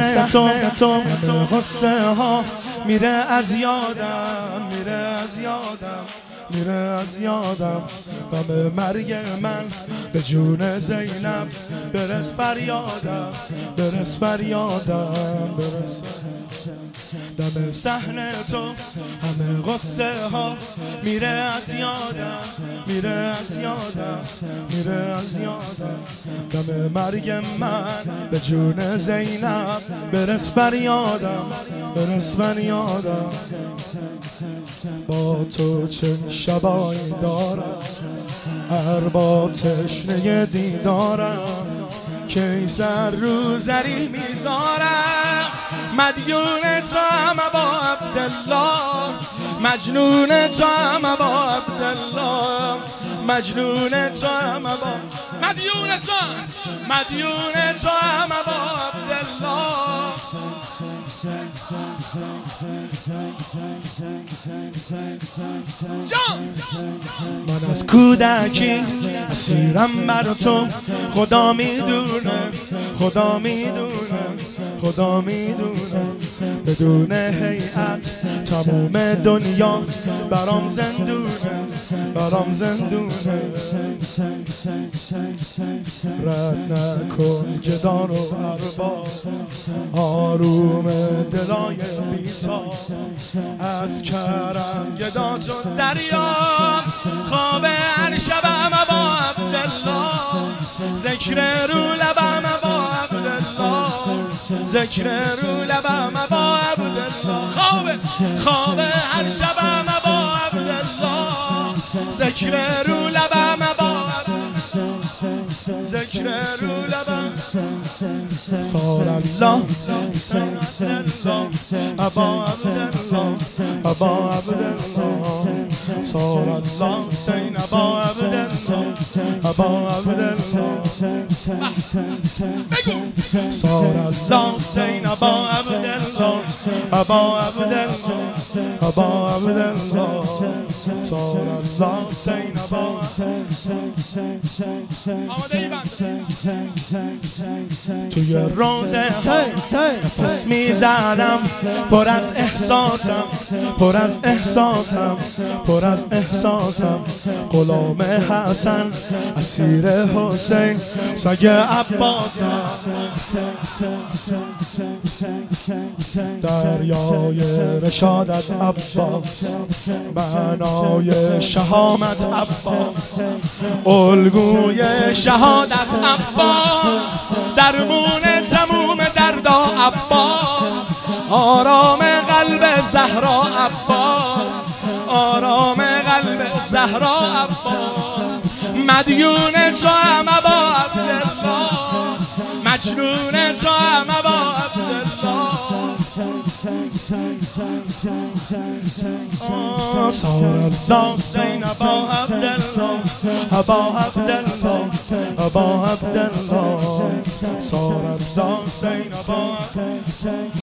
صحنه تو همه غصه ها میره از یادم، میره از یادم، میره از یادم. غم مرگ من به جون زینب برس فریادم، برس فریادم، برس دم صحنه تو همه غصه ها میره از یادم، میره از یادم، میره از یادم. دم مرگ من به جون زینب برس فریادم، برس فریادم. با تو چه شبایی دارم، ارباب تشنه دیدارم، که سر رو زری میذارم. مدیون تو هم با عبدالله، مجنون تو هم با عبدالله، مجنون تو هم با مدیون تو، مدیون تو هم با عبدالله. من از کودکی اسیرم بر تو، خدا میدونه، خدا میدونه، خدا میدونه. بدون هیئت تموم دنیا برام زندونه، برام زندونه. رد نکن گدان و ارباب، آروم دلای بی‌تاب. از کرم گدات و دریا، خواب هر شبم با عبدالله. ذکر رو لبم با عبدالله، ذکر رو لبم با عبدالله. خواب هر شبم با عبدالله، ذکر رو لبم با عبدالله، ذکر رو لبم. صار الله ابا عبدالله، ابا عبدالله. صار الله حسین ابا عبدالله، ابا عبدالله. صار الله حسین ابا عبدالله، ابا عبدالله، ابا عبدالله. صار الله حسین ابا. توی روزه نفس میزنم، پر از احساسم، پر از احساسم، پر از احساسم. غلام حسن اسیر حسین، سگ عباسم. دریای رشادت عباس، بنای شهامت عباس، الگوی شهادت عباس، درمون تموم دردا عباس. آرام قلب زهرا عباس، آرام قلب زهرا عباس. مدیون تو هم با عبدالله، مجنون تو هم با عبدالله. صار الله حسین ابا عبدالله، ابا عبدالله، ابا عبدالله. صار الله حسین ابا